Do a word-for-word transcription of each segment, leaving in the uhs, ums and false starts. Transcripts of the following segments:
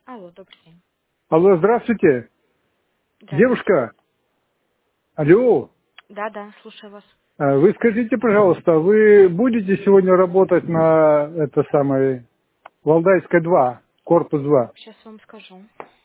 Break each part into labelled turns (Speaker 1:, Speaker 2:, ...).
Speaker 1: Алло, добрый день.
Speaker 2: Алло, здравствуйте.
Speaker 1: Здравствуйте.
Speaker 2: Девушка, алло,
Speaker 1: Да, да, слушаю вас.
Speaker 2: а вы скажите, пожалуйста, вы будете сегодня работать на это самое Валдайская два, корпус два?
Speaker 1: Сейчас вам скажу.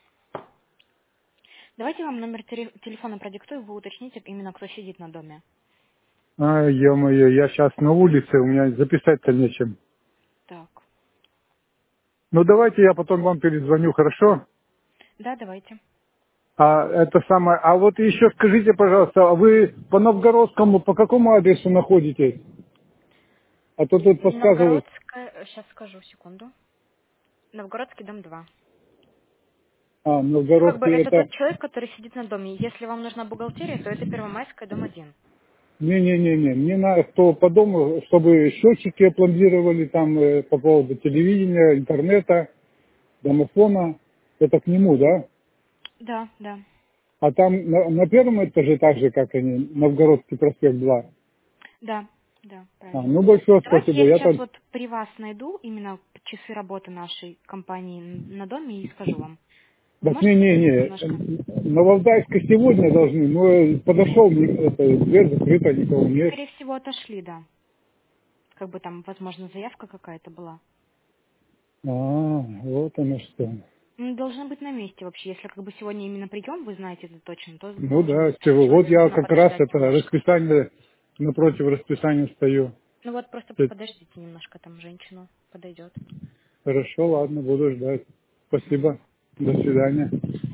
Speaker 1: Давайте вам номер теле- телефона продиктую, вы уточните именно, кто сидит на доме.
Speaker 2: А, ё-моё, я сейчас на улице, у меня записать-то нечем.
Speaker 1: Так.
Speaker 2: Ну давайте я потом вам перезвоню, хорошо?
Speaker 1: Да, давайте.
Speaker 2: А это самое, а вот еще скажите, пожалуйста, а вы по Новгородскому, по какому адресу находитесь? А то тут подсказывают,
Speaker 1: Новгородская, сейчас скажу, секунду. Новгородский дом два.
Speaker 2: а,
Speaker 1: Ну, как бы
Speaker 2: Новгородский
Speaker 1: это
Speaker 2: это...
Speaker 1: тот человек, который сидит на доме. Если вам нужна бухгалтерия, то это Первомайская, дом один.
Speaker 2: Не-не-не-не, мне надо, кто по дому, чтобы счетчики опломбировали там э, по поводу телевидения, интернета, домофона, это к нему, да?
Speaker 1: Да, да.
Speaker 2: А там на, на первом этаже так же, как они, Новгородский проспект два.
Speaker 1: Да, да,
Speaker 2: А,
Speaker 1: правильно.
Speaker 2: ну большое
Speaker 1: Давайте
Speaker 2: спасибо,
Speaker 1: я
Speaker 2: я
Speaker 1: сейчас
Speaker 2: там...
Speaker 1: вот при вас найду именно часы работы нашей компании на доме и скажу вам. Вы
Speaker 2: Так
Speaker 1: можете подождать
Speaker 2: не-не-не,
Speaker 1: немножко?
Speaker 2: на Валдайской сегодня должны, но подошел, не- это, дверь закрыта, никого
Speaker 1: Ну,
Speaker 2: нет.
Speaker 1: скорее всего, отошли, да. Как бы там, возможно, заявка какая-то была.
Speaker 2: А, вот оно что.
Speaker 1: Ну, должны быть на месте вообще. Если как бы сегодня именно прием, вы знаете это точно, то
Speaker 2: Ну
Speaker 1: должен
Speaker 2: да,
Speaker 1: быть
Speaker 2: всего. Вот
Speaker 1: человек.
Speaker 2: я
Speaker 1: Нужно
Speaker 2: как раз
Speaker 1: подождать
Speaker 2: это
Speaker 1: немножко.
Speaker 2: расписание, напротив расписания стою.
Speaker 1: Ну вот просто подождите немножко, там женщину подойдет.
Speaker 2: Хорошо, ладно, буду ждать.
Speaker 1: Мгм.
Speaker 2: Спасибо. До свидания.